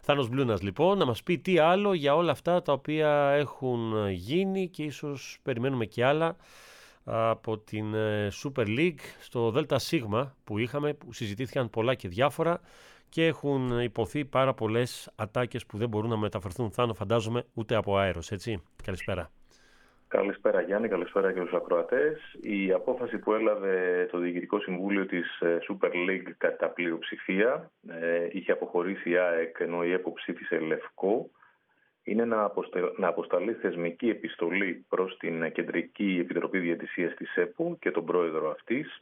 Θάνος Μπλούνας λοιπόν, να μας πει τι άλλο για όλα αυτά τα οποία έχουν γίνει και ίσως περιμένουμε και άλλα από την Super League στο ΔΣ που είχαμε, που συζητήθηκαν πολλά και διάφορα και έχουν υποθεί πάρα πολλές ατάκες που δεν μπορούν να μεταφερθούν, Θάνο, φαντάζομαι, ούτε από αέρος, έτσι. Καλησπέρα. Καλησπέρα Γιάννη, καλησπέρα και στους ακροατές. Η απόφαση που έλαβε το Διοικητικό Συμβούλιο της Super League κατά πλειοψηφία, είχε αποχωρήσει η ΑΕΚ ενώ η ΕΠΟ ψήφισε λευκό, είναι να αποσταλεί θεσμική επιστολή προς την Κεντρική Επιτροπή Διαιτησίας της ΕΠΟ και τον πρόεδρο αυτής,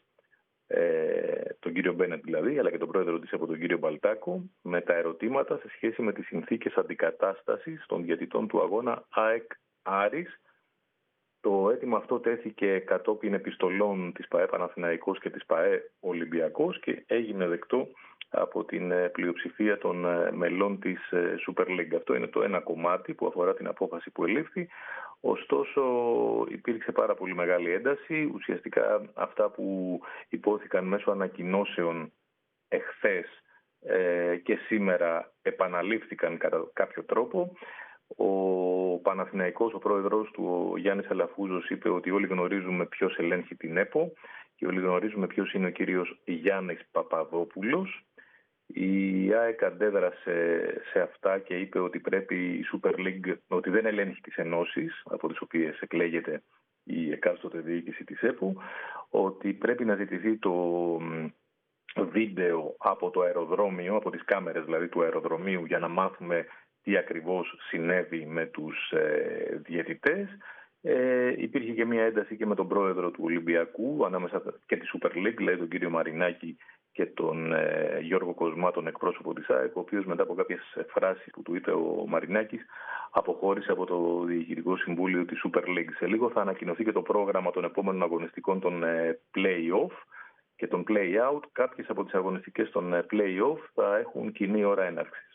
τον κύριο Μπένετ δηλαδή, αλλά και τον πρόεδρο της ΕΠΟ, τον κύριο Μπαλτάκο, με τα ερωτήματα σε σχέση με τις συνθήκες αντικατάστασης των διαιτητών του αγώνα ΑΕΚ Άρης. Το αίτημα αυτό τέθηκε κατόπιν επιστολών της ΠΑΕ Παναθηναϊκός και της ΠΑΕ Ολυμπιακός και έγινε δεκτό από την πλειοψηφία των μελών της Super League. Αυτό είναι το ένα κομμάτι που αφορά την απόφαση που ελήφθη. Ωστόσο υπήρξε πάρα πολύ μεγάλη ένταση. Ουσιαστικά αυτά που υπόθηκαν μέσω ανακοινώσεων εχθές και σήμερα επαναλήφθηκαν κατά κάποιο τρόπο. Ο Παναθηναϊκός, ο πρόεδρος του, ο Γιάννης Αλαφούζος, είπε ότι όλοι γνωρίζουμε ποιος ελέγχει την ΕΠΟ και όλοι γνωρίζουμε ποιος είναι ο κύριος Γιάννης Παπαδόπουλος. Η ΑΕΚ αντέδρασε σε αυτά και είπε ότι πρέπει η Super League, ότι δεν ελέγχει τις ενώσεις από τις οποίες εκλέγεται η εκάστοτε διοίκηση της ΕΠΟ, ότι πρέπει να ζητηθεί το βίντεο από το αεροδρόμιο, από τις κάμερες δηλαδή του αεροδρομίου, για να μάθουμε τι ακριβώς συνέβη με τους διαιτητές. Υπήρχε και μια ένταση και με τον πρόεδρο του Ολυμπιακού, ανάμεσα και τη Super League, δηλαδή τον κύριο Μαρινάκη και τον Γιώργο Κοσμά, τον εκπρόσωπο της ΑΕΚ, ο οποίος μετά από κάποιες φράσεις που του είπε ο Μαρινάκης αποχώρησε από το Διοικητικό Συμβούλιο της Super League. Σε λίγο θα ανακοινωθεί και το πρόγραμμα των επόμενων αγωνιστικών των play-off και των play-out. Κάποιες από τις αγωνιστικές των play-off θα έχουν κοινή ώρα έναρξης.